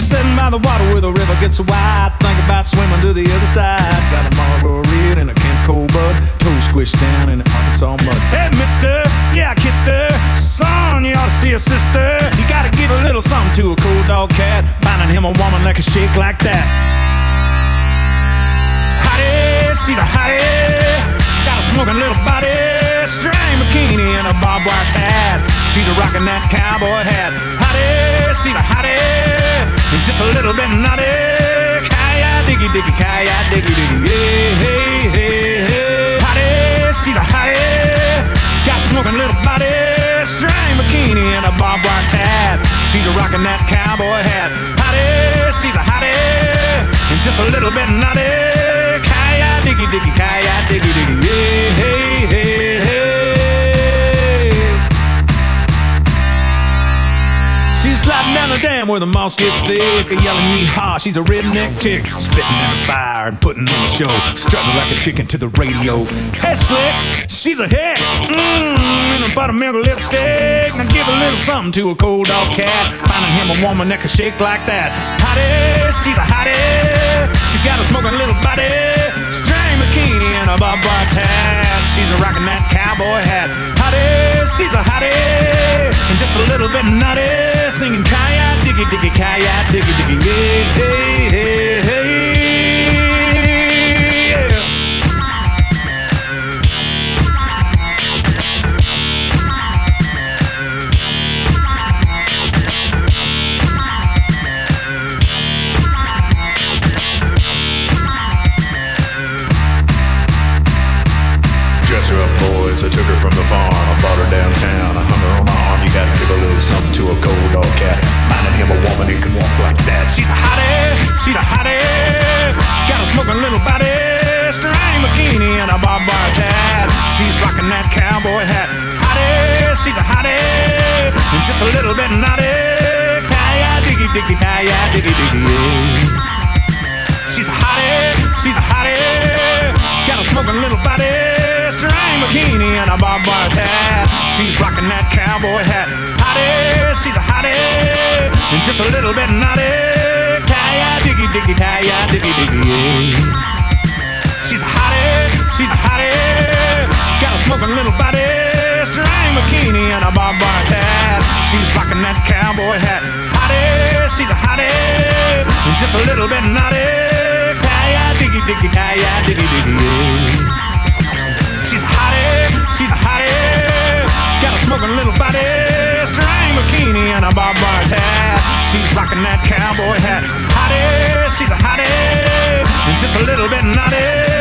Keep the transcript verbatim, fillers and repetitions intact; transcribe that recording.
sitting by the water where the river gets so wide. Think about swimming to the other side. Got a Marlboro Red and a Kent Cold Bud, toe squished down in the Arkansas mud. Hey mister, yeah I kissed her. Son, you ought to see her sister. You gotta give a little something to a cold dog cat. Finding him a woman that can shake like that. Hottie, she's a hottie. Got a smoking little body, string bikini and a barbed wire tad. She's a rockin' that cowboy hat. Hottie, she's a hottie, and just a little bit naughty. Kaya diggy diggy, kaya diggy diggy, yeah, hey, hey, hey. Hottie, she's a hottie, got a smoking little body, string bikini and a barbed wire tad. She's a rockin' that cowboy hat. Hottie, she's a hottie, and just a little bit naughty. Kaya diggy diggy, kaya diggy diggy, yeah, hey, hey, hey. She's sliding down the dam where the moss gets thick, a yelling yee-haw. She's a redneck chick, spitting in the fire and putting on a show, strutting like a chicken to the radio. Hey slick, she's a hit, mmm, in a buttermilk lipstick. Now give a little something to a cold dog cat. Finding him a woman that can shake like that. Hottie, she's a hottie, she got a smoking little body, string bikini and a barbed wire tag. She's a rockin' that cowboy hat. Hottie, she's a hottie, and just a little bit nutty, singing kaya diggy diggy, kaya diggy diggy, yeah, hey, hey, hey. Dress her up, boys, I took her from the farm. I brought her downtown, I hung her on my arm. You gotta give a little something to a cold dog cat. Finding him a woman who can walk like that. She's a hottie, she's a hottie, got a smoking little body, string bikini and a barbed wire tad. She's rocking that cowboy hat. Hottie, she's a hottie, and just a little bit naughty. Kaya diggy diggy, kaya diggy diggy, yeah. She's a hottie, she's a hottie, got a smoking little body, string bikini and a barbed wire tad. She's rocking that cowboy hat. Hottie, she's a hottie, and just a little bit naughty. Kaya diggy diggy, kaya diggy diggy, yeah. She's a hottie, she's a hottie, got a smoking little body, string bikini and a barbed wire tad. She's rocking that cowboy hat. Hottie, she's a hottie, and just a little bit naughty. Kaya diggy diggy, kaya diggy diggy, yeah. She's a hottie, she's a hottie, got a smoking little body, string bikini and a barbed wire tag. She's rocking that cowboy hat. Hottie, she's a hottie, and just a little bit naughty.